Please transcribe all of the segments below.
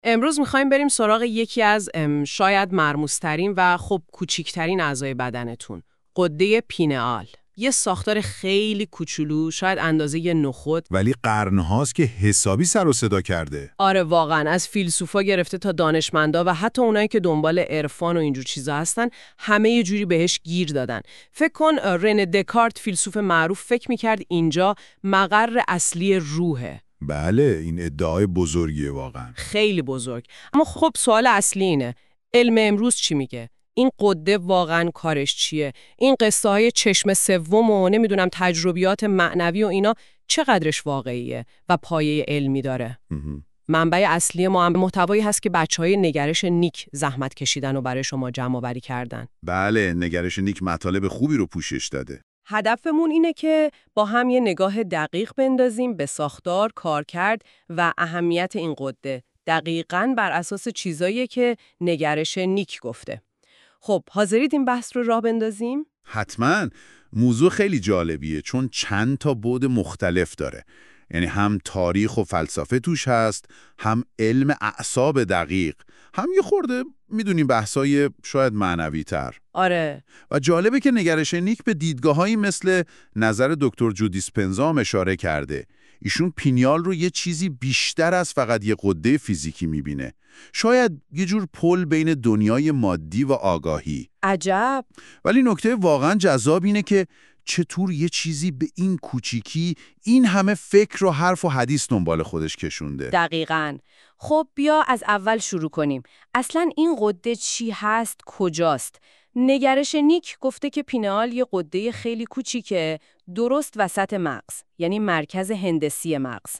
امروز میخوایم بریم سراغ یکی از شاید مرموزترین و خب کوچیکترین اعضای بدنتون، غده پینئال. یه ساختار خیلی کوچولو، شاید اندازه یه نخود. ولی قرنهاست که حسابی سر و صدا کرده. آره واقعا، از فیلسوفا گرفته تا دانشمندا و حتی اونایی که دنبال عرفان و اینجور چیزا هستن، همه یه جوری بهش گیر دادن. فکر کن رنه دکارت، فیلسوف معروف، فکر میکرد اینجا مقر اصلی روحه. بله، این ادعای بزرگیه واقعا. خیلی بزرگ. اما خب سوال اصلی اینه، علم امروز چی میگه؟ این غده واقعا کارش چیه؟ این قصه های چشم سوم و نمیدونم تجربیات معنوی و اینا چقدرش واقعیه و پایه علمی داره؟ منبع اصلی ما هم محتوایی هست که بچهای نگرش نیک زحمت کشیدن و برای شما جمع آوری کردن. بله، نگرش نیک مطالب خوبی رو پوشش داده. هدفمون اینه که با هم یه نگاه دقیق بندازیم به ساختار، کارکرد و اهمیت این غده، دقیقاً بر اساس چیزایی که نگرش نیک گفته. خب، حاضرید این بحث رو راه بندازیم؟ حتماً. موضوع خیلی جالبیه چون چند تا بعد مختلف داره. یعنی هم تاریخ و فلسفه توش هست، هم علم اعصاب دقیق، هم یه خورده میدونیم بحثای شاید معنوی تر. آره. و جالبه که نگرش نیک به دیدگاهایی مثل نظر دکتر جو دیسپنزا هم اشاره کرده. ایشون پینیال رو یه چیزی بیشتر از فقط یه غده فیزیکی میبینه. شاید یه جور پل بین دنیای مادی و آگاهی. عجب. ولی نکته واقعا جذاب اینه که چطور یه چیزی به این کوچیکی این همه فکر و حرف و حدیث دنبال خودش کشونده. دقیقاً. خب بیا از اول شروع کنیم. اصلاً این غده چی هست، کجاست؟ نگرش نیک گفته که پینئال یه غده خیلی کوچیکه، درست وسط مغز، یعنی مرکز هندسی مغز.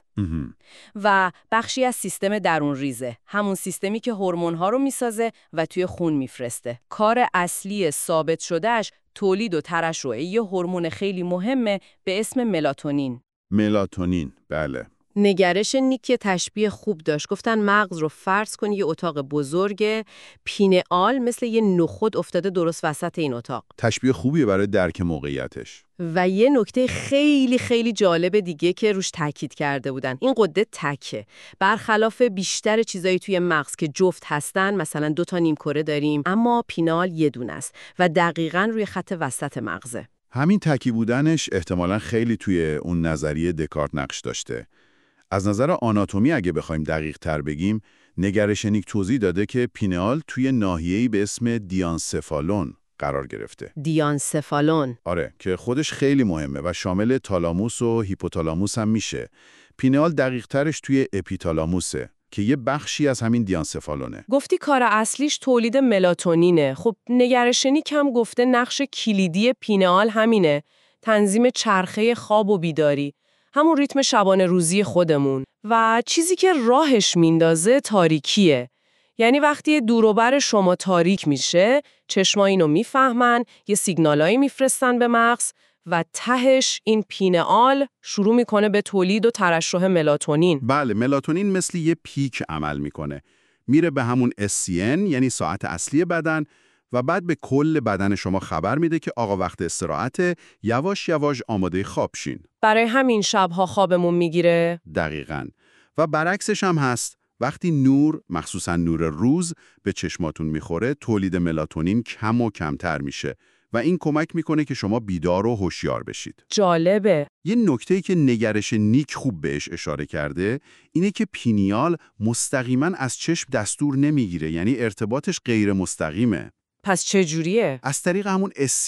و بخشی از سیستم درون ریزه، همون سیستمی که هورمون‌ها رو میسازه و توی خون میفرسته. کار اصلی ثابت شدهش تولید و ترشح یه هورمون خیلی مهمه به اسم ملاتونین. ملاتونین، بله. نگرش نیک تشبیه خوب داشت. گفتن مغز رو فرض کن یه اتاق بزرگه، پینئال مثل یه نخود افتاده درست وسط این اتاق. تشبیه خوبیه برای درک موقعیتش. و یه نکته خیلی خیلی جالب دیگه که روش تاکید کرده بودن، این غده تکه. برخلاف بیشتر چیزایی توی مغز که جفت هستن، مثلا 2 نیمکره داریم، اما پینئال یه دونه است و دقیقاً روی خط وسط مغزه. همین تکی بودنش احتمالاً خیلی توی اون نظریه دکارت نقش داشته. از نظر آناتومی اگه بخوایم دقیق تر بگیم، نگرش نیک توضیح داده که پینئال توی ناحیه‌ای به اسم دیانسفالون قرار گرفته. دیانسفالون؟ آره، که خودش خیلی مهمه و شامل تالاموس و هیپوتالاموس هم میشه. پینئال دقیق ترش توی اپیتالاموسه که یه بخشی از همین دیانسفالونه. گفتی کار اصلیش تولید ملاتونینه. خب نگرش نیک هم گفته نقش کلیدی پینئال همینه، تنظیم چرخه خواب و بیداری، همون ریتم شبانه روزی خودمون. و چیزی که راهش میندازه تاریکیه. یعنی وقتی دور و بر شما تاریک میشه، چشما اینو میفهمن، یه سیگنالایی میفرستن به مغز و تهش این پینئال شروع میکنه به تولید و ترشح ملاتونین. بله، ملاتونین مثل یه پیک عمل میکنه. میره به همون SCN، یعنی ساعت اصلی بدن، و بعد به کل بدن شما خبر میده که آقا وقت استراحت، یواش یواش آماده خواب شین. برای همین شبها خوابمون میگیره. دقیقاً. و برعکسش هم هست. وقتی نور، مخصوصا نور روز، به چشماتون میخوره، تولید ملاتونین کم و کمتر میشه و این کمک میکنه که شما بیدار و هوشیار بشید. جالبه. یه نکته‌ای که نگرش نیک خوب بهش اشاره کرده اینه که پینیال مستقیما از چشم دستور نمیگیره، یعنی ارتباطش غیر مستقیمه. پس چه جوریه؟ از طریق همون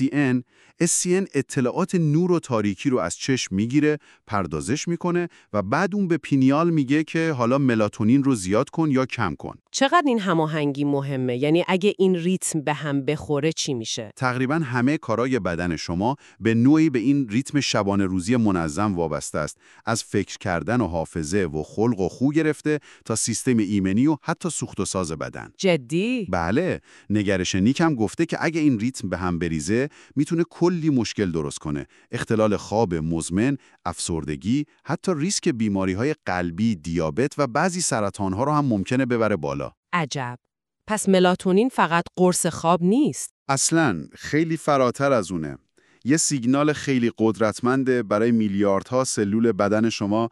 SCN اطلاعات نور و تاریکی رو از چشم میگیره، پردازش میکنه و بعد اون به پینیال میگه که حالا ملاتونین رو زیاد کن یا کم کن. چقدر این هماهنگی مهمه؟ یعنی اگه این ریتم به هم بخوره چی میشه؟ تقریباً همه کارای بدن شما به نوعی به این ریتم شبانه روزی منظم وابسته است، از فکر کردن و حافظه و خلق و خو گرفته تا سیستم ایمنی و حتی سوخت و ساز بدن. جدی؟ بله، نگرش نیک هم گفته که اگه این ریتم به هم بریزه میتونه کلی مشکل درست کنه. اختلال خواب مزمن، افسردگی، حتی ریسک بیماری‌های قلبی، دیابت و بعضی سرطان‌ها رو هم ممکنه ببره بالا. عجب. پس ملاتونین فقط قرص خواب نیست. اصلاً خیلی فراتر از اونه. یه سیگنال خیلی قدرتمنده برای میلیاردها سلول بدن شما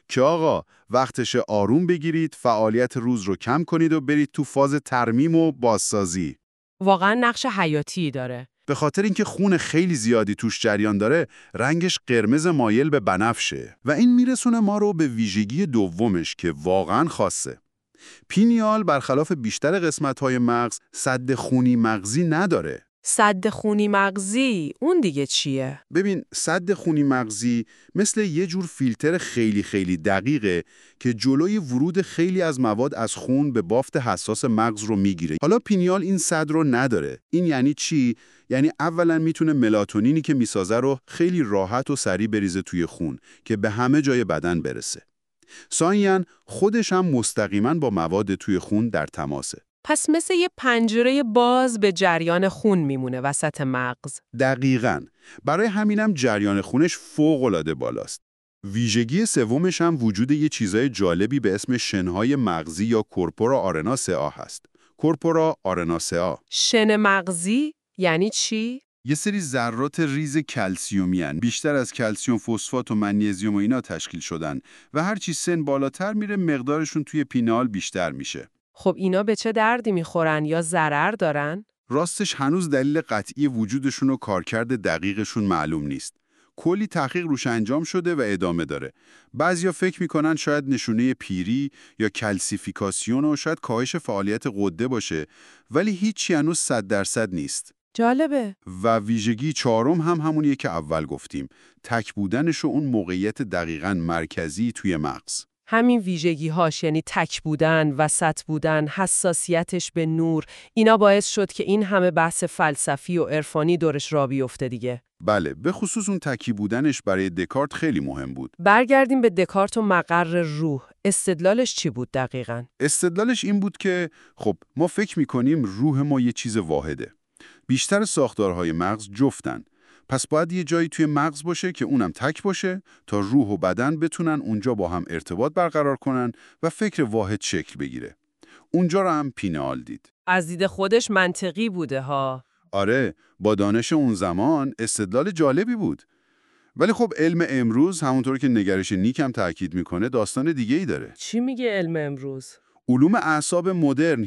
که آقا وقتش آروم بگیرید، فعالیت روز رو کم کنید و برید تو فاز ترمیم و بازسازی. واقعا نقش حیاتی داره. به خاطر اینکه خون خیلی زیادی توش جریان داره، رنگش قرمز مایل به بنفشه و این میرسونه ما رو به ویژگی دومش که واقعا خاصه. پینیال برخلاف بیشتر قسمت‌های مغز سد خونی مغزی نداره. سد خونی مغزی اون دیگه چیه؟ ببین، سد خونی مغزی مثل یه جور فیلتر خیلی خیلی دقیقه که جلوی ورود خیلی از مواد از خون به بافت حساس مغز رو میگیره. حالا پینیال این سد رو نداره. این یعنی چی؟ یعنی اولا میتونه ملاتونینی که میسازه رو خیلی راحت و سریع بریزه توی خون که به همه جای بدن برسه. ثانیاً خودش هم مستقیما با مواد توی خون در تماسه. پس مثل یه پنجره باز به جریان خون میمونه وسط مغز. دقیقاً. برای همینم جریان خونش فوق‌العاده بالاست. ویژگی سومش هم وجود یه چیزای جالبی به اسم شنهای مغزی یا کورپورا آرناسئا هست. کورپورا آرناسئا. شن مغزی یعنی چی؟ یه سری ذرات ریز کلسیومی هن. بیشتر از کلسیوم فسفات و منیزیم و اینا تشکیل شدن و هرچی سن بالاتر میره مقدارشون توی پینال بیشتر میشه. خب اینا به چه دردی میخورن یا ضرر دارن؟ راستش هنوز دلیل قطعی وجودشون و کارکرد دقیقشون معلوم نیست. کلی تحقیق روش انجام شده و ادامه داره. بعضیا فکر میکنن شاید نشونه پیری یا کلسیفیکاسیون و شاید کاهش فعالیت غده باشه، ولی هیچی هنوز 100% نیست. جالبه. و ویژگی چهارم هم همونیه که اول گفتیم، تک بودنش و اون موقعیت دقیقاً مرکزی توی مغز. همین ویژگی هاش یعنی تک بودن، وسط بودن، حساسیتش به نور، اینا باعث شد که این همه بحث فلسفی و عرفانی دورش را بیفته دیگه. بله، به خصوص اون تکی بودنش برای دکارت خیلی مهم بود. برگردیم به دکارت و مقر روح. استدلالش چی بود دقیقاً؟ استدلالش این بود که خب ما فکر می‌کنیم روح ما یه چیز واحده. بیشتر ساختارهای مغز جفتن. پس باید یه جایی توی مغز باشه که اونم تک باشه تا روح و بدن بتونن اونجا با هم ارتباط برقرار کنن و فکر واحد شکل بگیره. اونجا رو هم پینال دید. از دید خودش منطقی بوده ها. آره، با دانش اون زمان استدلال جالبی بود. ولی خب علم امروز همونطور که نگرش نیک هم تاکید میکنه داستان دیگه‌ای داره. چی میگه علم امروز؟ علوم اعصاب مدرن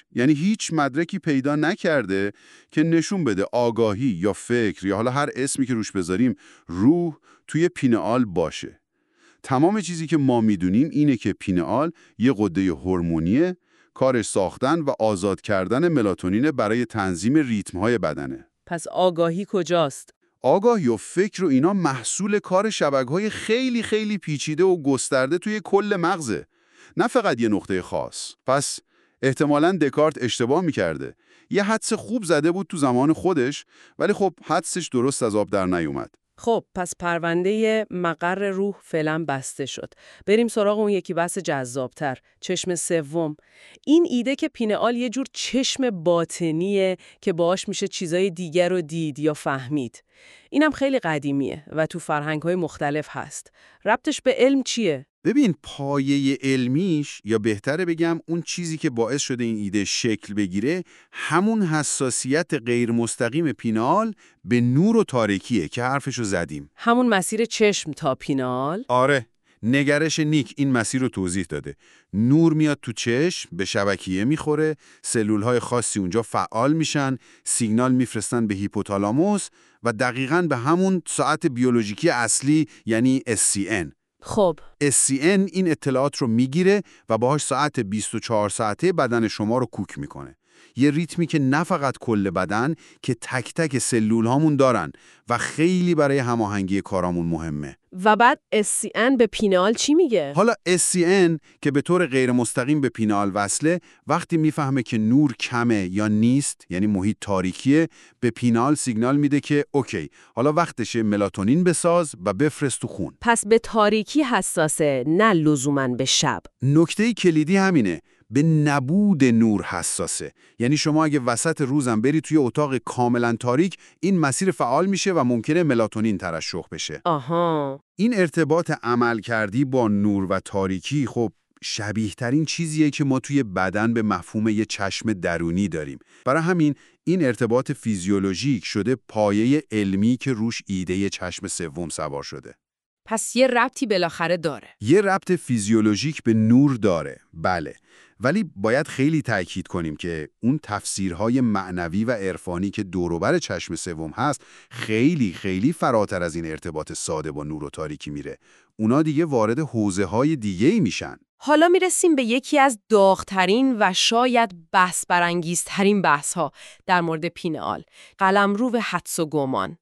هیچ مدرکی پیدا نکرده که نشون بده آگاهی یا فکر یا حالا هر اسمی که روش بذاریم روح توی پینئال باشه. تمام چیزی که ما میدونیم اینه که پینئال یه غده هورمونیه، کارش ساختن و آزاد کردن ملاتونین برای تنظیم ریتم‌های بدنه. پس آگاهی کجاست؟ آگاهی و فکر و اینا محصول کار شبکه‌های خیلی خیلی پیچیده و گسترده توی کل مغزه، نه فقط یه نقطه خاص. پس احتمالاً دکارت اشتباه می‌کرده. یه حدس خوب زده بود تو زمان خودش، ولی خب حدسش درست از آب در نیومد. خب پس پرونده مقر روح فعلا بسته شد. بریم سراغ اون یکی بحث جذابتر، چشم سوم. این ایده که پینئال یه جور چشم باطنیه که باهاش میشه چیزای دیگر رو دید یا فهمید. اینم خیلی قدیمیه و تو فرهنگ‌های مختلف هست. ربطش به علم چیه؟ ببین، پایه علمیش، یا بهتره بگم اون چیزی که باعث شده این ایده شکل بگیره، همون حساسیت غیر مستقیم پینال به نور و تاریکیه که حرفشو زدیم. همون مسیر چشم تا پینال؟ آره، نگرش نیک این مسیر رو توضیح داده. نور میاد تو چشم، به شبکیه میخوره، سلولهای خاصی اونجا فعال میشن، سیگنال میفرستن به هیپوتالاموس و دقیقاً به همون ساعت بیولوژیکی اصلی یعنی SCN. خب SCN این اطلاعات رو میگیره و باهاش ساعت 24 ساعته بدن شما رو کوک میکنه. یه ریتمی که نه فقط کل بدن که تک تک سلول هامون دارن و خیلی برای هماهنگی کارامون مهمه. و بعد SCN به پینال چی میگه؟ حالا SCN که به طور غیر مستقیم به پینال وصله، وقتی میفهمه که نور کمه یا نیست، یعنی محیط تاریکیه، به پینال سیگنال میده که اوکی، حالا وقتشه ملاتونین بساز و بفرست تو خون. پس به تاریکی حساسه، نه لزوماً به شب. نکته کلیدی همینه، به نبود نور حساسه. یعنی شما اگه وسط روزم بری توی اتاق کاملا تاریک، این مسیر فعال میشه و ممکنه ملاتونین ترشح بشه. آها. این ارتباط عمل کردی با نور و تاریکی خب شبیه ترین چیزیه که ما توی بدن به مفهوم یه چشم درونی داریم. برای همین این ارتباط فیزیولوژیک شده پایه علمی که روش ایده چشم سوم سوار شده. پس یه ربطی بالاخره داره. یه ربط فیزیولوژیک به نور داره، بله. ولی باید خیلی تأکید کنیم که اون تفسیرهای معنوی و عرفانی که دوروبر چشم سوم هست خیلی خیلی فراتر از این ارتباط ساده با نور و تاریکی میره. اونا دیگه وارد حوزه‌های دیگه‌ای میشن. حالا میرسیم به یکی از داغ‌ترین و شاید بحث برانگیزترین بحث‌ها در مورد پینئال، قلمرو حدس و گمان.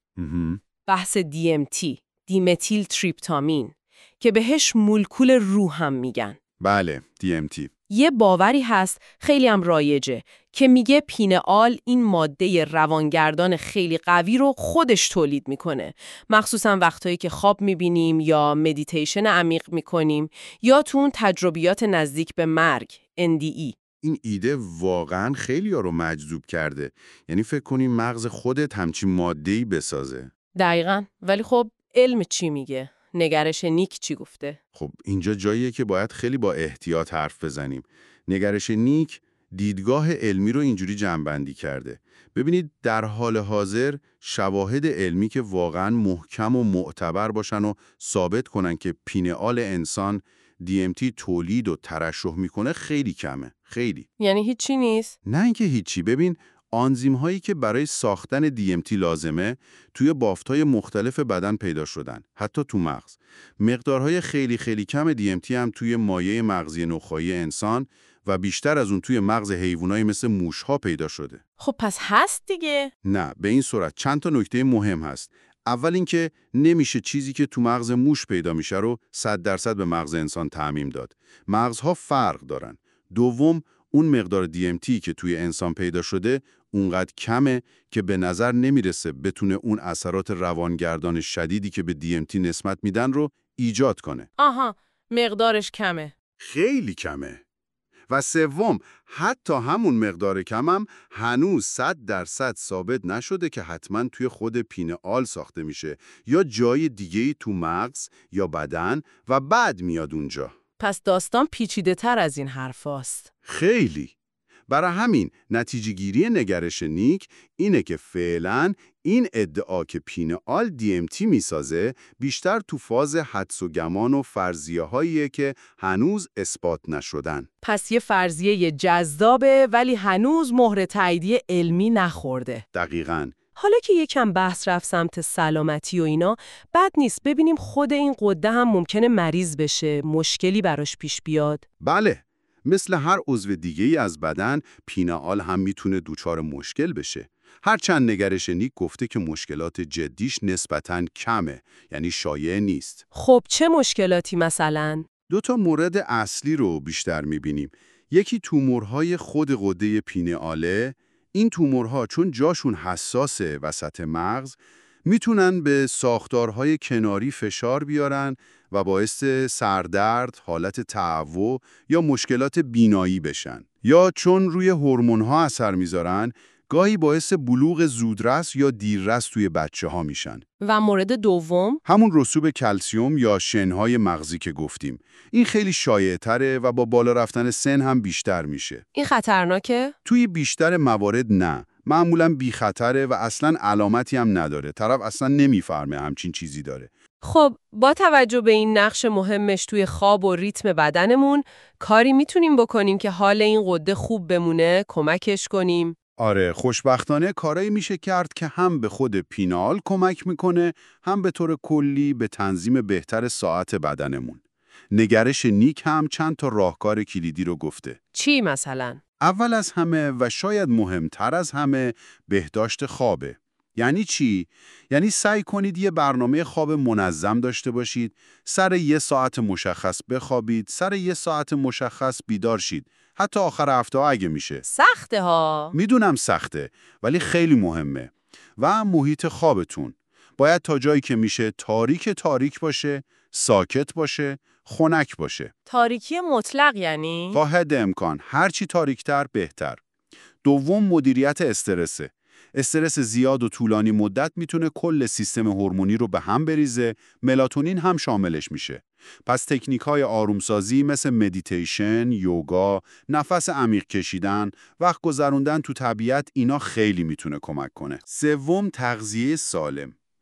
بحث DMT، دیمتیل تریپتامین، که بهش مولکول روح هم میگن. بله، DMT. یه باوری هست خیلی هم رایجه که میگه پینئال این ماده روانگردان خیلی قوی رو خودش تولید میکنه، مخصوصا وقتایی که خواب میبینیم یا مدیتیشن عمیق میکنیم یا تو اون تجربیات نزدیک به مرگ NDE. این ایده واقعاً خیلی‌ها رو مجذوب کرده. یعنی فکر کنیم مغز خودت همچین ماده‌ای بسازه. دقیقاً. ولی خب علم چی میگه؟ نگرش نیک چی گفته؟ خب اینجا جاییه که باید خیلی با احتیاط حرف بزنیم. نگرش نیک دیدگاه علمی رو اینجوری جمع‌بندی کرده. ببینید در حال حاضر شواهد علمی که واقعاً محکم و معتبر باشن و ثابت کنن که پینئال انسان DMT تولید و ترشح میکنه خیلی کمه. خیلی. یعنی هیچی نیست؟ نه اینکه هیچی. ببین آنزیم هایی که برای ساختن DMT لازمه توی بافت‌های مختلف بدن پیدا شدن، حتی تو مغز. مقدارهای خیلی خیلی کم DMT هم توی مایع مغزی نخاعی انسان و بیشتر از اون توی مغز حیوانایی مثل موش‌ها پیدا شده. خب پس هست دیگه؟ نه، به این صورت چند تا نکته مهم هست. اول اینکه نمیشه چیزی که تو مغز موش پیدا میشه رو 100% به مغز انسان تعمیم داد. مغزها فرق دارن. دوم، اون مقدار DMT که توی انسان پیدا شده اونقدر کمه که به نظر نمیرسه بتونه اون اثرات روانگردان شدیدی که به DMT نسبت میدن رو ایجاد کنه. آها، مقدارش کمه. خیلی کمه. و سوم، حتی همون مقدار کمم هنوز 100% ثابت نشده که حتما توی خود پینئال ساخته میشه یا جای دیگه‌ای تو مغز یا بدن و بعد میاد اونجا. پس داستان پیچیده تر از این حرفاست. خیلی. برای همین نتیجه گیری نگرش نیک اینه که فعلاً این ادعا که پینئال DMT میسازه بیشتر تو فاز حدس و گمان و فرضیه هاییه که هنوز اثبات نشدن. پس یه فرضیه جذابه ولی هنوز مهر تاییدیه علمی نخورده. دقیقاً. حالا که یکم بحث رفت سمت سلامتی و اینا، بد نیست ببینیم خود این غده هم ممکنه مریض بشه، مشکلی براش پیش بیاد. بله. مثل هر عضو دیگه‌ای از بدن، پینئال هم میتونه دچار مشکل بشه. هرچند نگرش نیک گفته که مشکلات جدیش نسبتاً کمه، یعنی شایع نیست. خب چه مشکلاتی مثلا؟ 2 مورد اصلی رو بیشتر میبینیم. یکی تومورهای خود غده پینئاله. این تومورها چون جاشون حساسه وسط مغز، میتونن به ساختارهای کناری فشار بیارن و باعث سردرد، حالت تعو یا مشکلات بینایی بشن. یا چون روی هورمون‌ها اثر میذارن، گاهی باعث بلوغ زودرس یا دیررس توی بچه‌ها میشن. و مورد دوم؟ همون رسوب کلسیم یا شن‌های مغزی که گفتیم. این خیلی شایع‌تره و با بالا رفتن سن هم بیشتر میشه. این خطرناکه؟ توی بیشتر موارد نه. معمولاً بی خطره و اصلاً علامتی هم نداره. طرف اصلاً نمیفهمه همچین چیزی داره. خب با توجه به این نقش مهمش توی خواب و ریتم بدنمون، کاری میتونیم بکنیم که حال این غده خوب بمونه، کمکش کنیم؟ آره، خوشبختانه کارایی میشه کرد که هم به خود پینئال کمک میکنه، هم به طور کلی به تنظیم بهتر ساعت بدنمون. نگرش نیک هم چند تا راهکار کلیدی رو گفته. چی مثلا؟ اول از همه و شاید مهمتر از همه بهداشت خوابه. یعنی چی؟ یعنی سعی کنید یه برنامه خواب منظم داشته باشید، سر 1 ساعت مشخص بخوابید، سر 1 ساعت مشخص بیدار شید. حتی آخر هفته اگه میشه. سخته ها. میدونم سخته، ولی خیلی مهمه. و محیط خوابتون باید تا جایی که میشه تاریک باشه، ساکت باشه، خنک باشه. تاریکی مطلق یعنی؟ تا حد امکان هرچی تاریکتر بهتر. دوم، مدیریت استرسه. استرس زیاد و طولانی مدت میتونه کل سیستم هورمونی رو به هم بریزه، ملاتونین هم شاملش میشه. پس تکنیک‌های آرومسازی مثل مدیتیشن، یوگا، نفس عمیق کشیدن، وقت گذروندن تو طبیعت اینا خیلی میتونه کمک کنه. سوم، تغذیه سالم.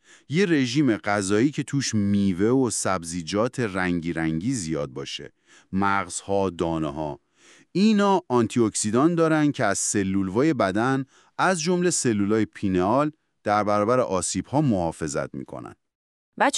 یه رژیم غذایی که توش میوه و سبزیجات رنگی رنگی زیاد باشه. مغزها، دانه‌ها. اینا آنتی اکسیدان دارن که از سلول‌های بدن از جمله سلولای پینئال در برابر آسیب‌ها محافظت میکنن. و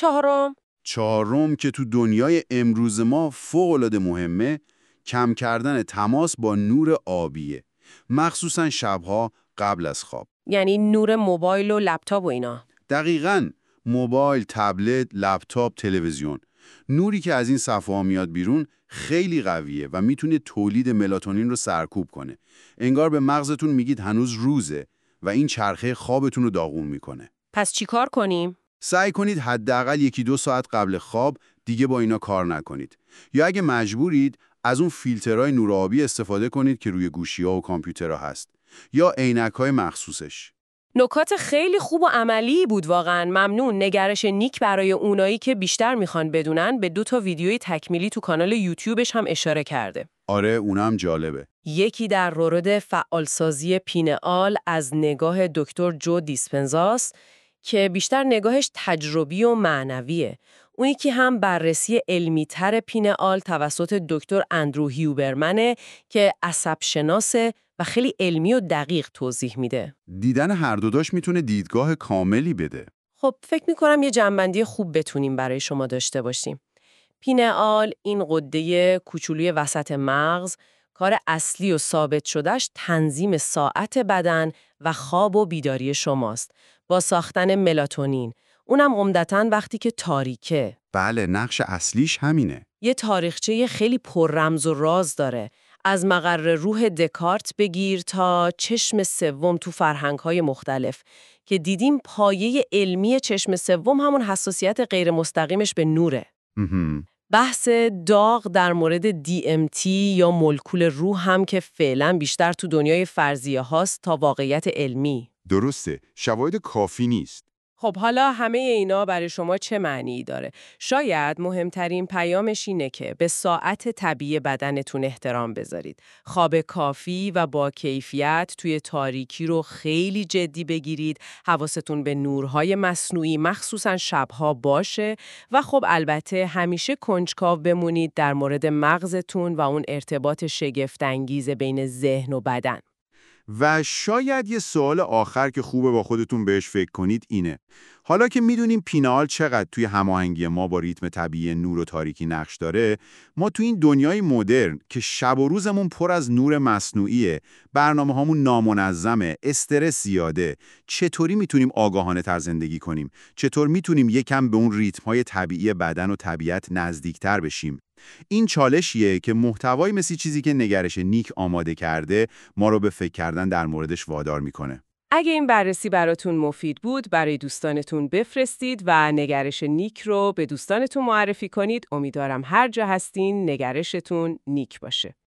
چهارم که تو دنیای امروز ما فوق‌العاده مهمه، کم کردن تماس با نور آبیه، مخصوصا شبها قبل از خواب. یعنی نور موبایل و لپتاپ و اینا. دقیقاً، موبایل، تبلت، لپتاپ، تلویزیون. نوری که از این صفحه ها میاد بیرون خیلی قویه و میتونه تولید ملاتونین رو سرکوب کنه. انگار به مغزتون میگید هنوز روزه و این چرخه خوابتون رو داغون میکنه. پس چی کار کنیم؟ سعی کنید حداقل 1-2 ساعت قبل خواب دیگه با اینا کار نکنید. یا اگه مجبورید از اون فیلترهای نورآبی استفاده کنید که روی گوشی‌ها و کامپیوترها هست یا عینک‌های مخصوصش. نکات خیلی خوب و عملی بود واقعا. ممنون. نگرش نیک برای اونایی که بیشتر میخوان بدونن به 2 ویدیوی تکمیلی تو کانال یوتیوبش هم اشاره کرده. آره، اونم جالبه. یکی در مورد فعالسازی پینئال از نگاه دکتر جو دیسپنزاست که بیشتر نگاهش تجربی و معنویه. اونی که هم بررسی علمی‌تر پینئال توسط دکتر اندرو هیوبرمنه که عصب‌شناسه و خیلی علمی و دقیق توضیح میده. دیدن هر دوداش میتونه دیدگاه کاملی بده. خب فکر میکنم یه جنبندی خوب بتونیم برای شما داشته باشیم. پینئال، این غده کوچولوی وسط مغز، کار اصلی و ثابت شدهش تنظیم ساعت بدن و خواب و بیداری شماست با ساختن ملاتونین. اونم عمدتاً وقتی که تاریکه. بله، نقش اصلیش همینه. یه تاریخچه خیلی پر رمز و راز داره. از مقر روح دکارت بگیر تا چشم سوم تو فرهنگ‌های مختلف که دیدیم پایه علمی چشم سوم همون حساسیت غیر مستقیمش به نوره. بحث داغ در مورد DMT یا مولکول روح هم که فعلا بیشتر تو دنیای فرضیه هاست تا واقعیت علمی. درسته، شواهد کافی نیست. خب حالا همه اینا برای شما چه معنی داره؟ شاید مهمترین پیامش اینه که به ساعت طبیعی بدنتون احترام بذارید. خواب کافی و با کیفیت توی تاریکی رو خیلی جدی بگیرید. حواستون به نورهای مصنوعی مخصوصاً شبها باشه و خب البته همیشه کنجکاو بمونید در مورد مغزتون و اون ارتباط شگفت‌انگیز بین ذهن و بدن. و شاید یه سوال آخر که خوبه با خودتون بهش فکر کنید اینه. حالا که میدونیم پینئال چقدر توی هماهنگی ما با ریتم طبیعی نور و تاریکی نقش داره، ما توی این دنیای مدرن که شب و روزمون پر از نور مصنوعیه، برنامه‌هامون نامنظمه، استرس زیاده، چطوری میتونیم آگاهانه تر زندگی کنیم؟ چطور میتونیم یکم به اون ریتم‌های طبیعی بدن و طبیعت نزدیکتر بشیم؟ این چالشیه که محتوای مثل چیزی که نگرش نیک آماده کرده ما رو به فکر کردن در موردش وادار میکنه. اگه این بررسی براتون مفید بود، برای دوستانتون بفرستید و نگرش نیک رو به دوستانتون معرفی کنید. امیدوارم هر جا هستین نگرشتون نیک باشه.